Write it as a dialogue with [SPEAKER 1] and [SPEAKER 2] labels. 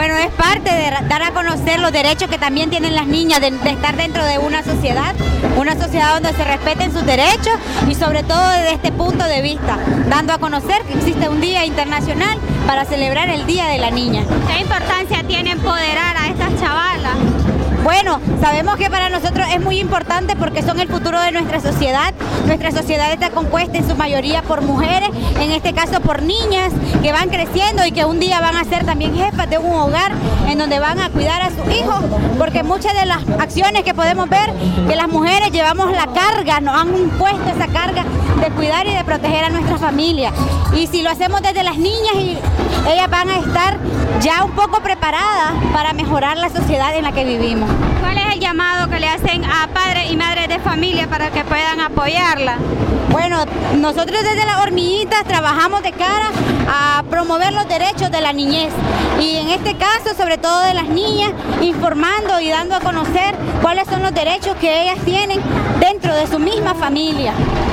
[SPEAKER 1] Bueno, es parte de dar a conocer los derechos que también tienen las niñas de estar dentro de una sociedad donde se respeten sus derechos y sobre todo desde este punto de vista, dando a conocer que existe un día internacional para celebrar el Día de la Niña.
[SPEAKER 2] ¿Qué importancia tiene empoderar a estas chavalas?
[SPEAKER 1] Bueno, sabemos que para nosotros es muy importante porque son el futuro de nuestra sociedad. Nuestra sociedad está compuesta en su mayoría por mujeres, en este caso por niñas que van creciendo y que un día van a ser también jefas de un hogar en donde van a cuidar a sus hijos, porque muchas de las acciones que podemos ver que las mujeres llevamos la carga, nos han impuesto esa carga de cuidar y de proteger a nuestra familia. Y si lo hacemos desde las niñas, ellas van a estar ya un poco preparadas para mejorar la sociedad en la que vivimos.
[SPEAKER 2] ¿Cuál es el llamado que le hacen a padres y madres de familia para que puedan apoyarla?
[SPEAKER 1] Bueno, nosotros desde las hormiguitas trabajamos de cara a promover los derechos de la niñez y en este caso sobre todo de las niñas, informando y dando a conocer cuáles son los derechos que ellas tienen dentro de su misma familia.